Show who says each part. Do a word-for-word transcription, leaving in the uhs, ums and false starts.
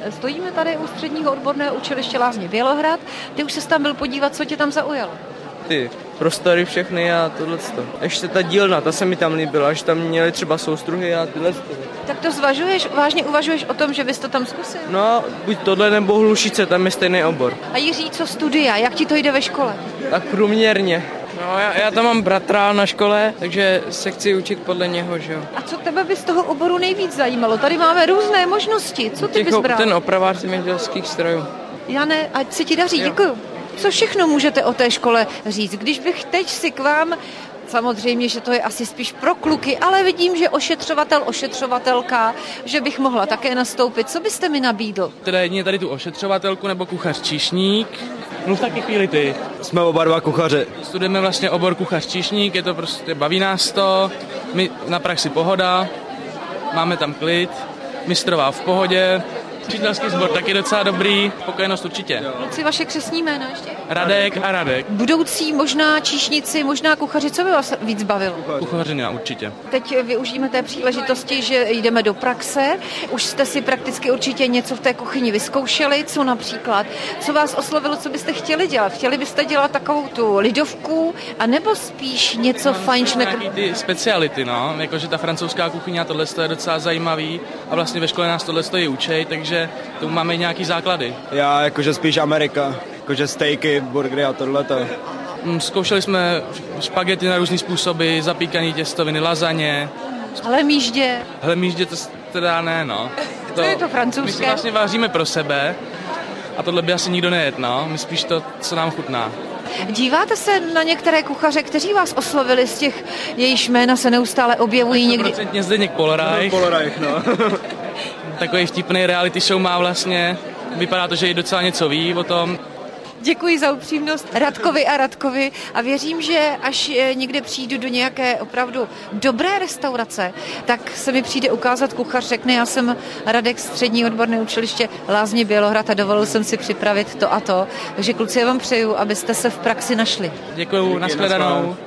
Speaker 1: Stojíme tady u středního odborného učiliště Lázně Bělohrad. Ty už ses tam byl podívat, co tě tam zaujalo?
Speaker 2: Ty prostory všechny a tohleto. Ještě ta dílna, ta se mi tam líbila, že tam měli třeba soustruhy a tyhle.
Speaker 1: Tak to zvažuješ, vážně uvažuješ o tom, že bys to tam zkusil?
Speaker 2: No, buď tohle nebo Hlušice, tam je stejný obor.
Speaker 1: A Jiří, co studia, jak ti to jde ve škole?
Speaker 2: Tak průměrně.
Speaker 3: No, já, já tam mám bratra na škole, takže se chci učit podle něho, že jo.
Speaker 1: A co tebe by z toho oboru nejvíc zajímalo? Tady máme různé možnosti, co ty bys bral?
Speaker 3: Ten opravář zemědělských strojů.
Speaker 1: Jane, ať se ti daří, děkuju. Co všechno můžete o té škole říct? Když bych teď si k vám, samozřejmě, že to je asi spíš pro kluky, ale vidím, že ošetřovatel, ošetřovatelka, že bych mohla také nastoupit. Co byste mi nabídl?
Speaker 4: Teda jedině tady tu ošetřovatelku nebo kuchař číšník.
Speaker 2: Mluv taky chvíli ty. Jsme oba dva kuchaře.
Speaker 4: Studujeme vlastně obor kuchař číšník, je to prostě, baví nás to, my na praxi pohoda, máme tam klid, mistrová v pohodě. Učitelský sbor taky docela dobrý, spokojenost určitě.
Speaker 1: Kluci, vaše křestní jména ještě?
Speaker 4: Radek a Radek.
Speaker 1: Budoucí možná číšnici, možná kuchaři, co by vás víc bavilo?
Speaker 4: Kuchařina určitě.
Speaker 1: Teď využijeme té příležitosti, že jdeme do praxe. Už jste si prakticky určitě něco v té kuchyni vyzkoušeli, co například? Co vás oslovilo, co byste chtěli dělat? Chtěli byste dělat takovou tu lidovku, anebo spíš něco fajnšmekr?
Speaker 4: Nějaký ty speciality, no, jakože ta francouzská kuchyně a tohle je docela zajímavý a vlastně ve škole nás tohle je učej, takže tu máme nějaký základy.
Speaker 2: Já jakože spíš Amerika, jakože stejky, burgery a tohleto.
Speaker 4: Zkoušeli jsme špagety na různý způsoby, zapíkaný těstoviny, lazaně.
Speaker 1: Hlemíždě.
Speaker 4: Hlemíždě to teda ne, no.
Speaker 1: To, to je to francouzské.
Speaker 4: My si vlastně vaříme pro sebe a tohle by asi nikdo nejet, no. My spíš to, co nám chutná.
Speaker 1: Díváte se na některé kuchaře, kteří vás oslovili z těch, jejichž jména se neustále objevují někdy?
Speaker 4: Procentně Zdeněk Polreich.
Speaker 2: No, Polreich, no.
Speaker 4: Takový vtipný reality show má vlastně. Vypadá to, že i docela něco ví o tom.
Speaker 1: Děkuji za upřímnost Radkovi a Radkovi a věřím, že až někde přijdu do nějaké opravdu dobré restaurace, tak se mi přijde ukázat kuchař, řekne, já jsem Radek, střední odborné učiliště Lázně Bělohrad a dovolil jsem si připravit to a to. Takže kluci, já vám přeju, abyste se v praxi našli.
Speaker 4: Děkuji, nashledanou.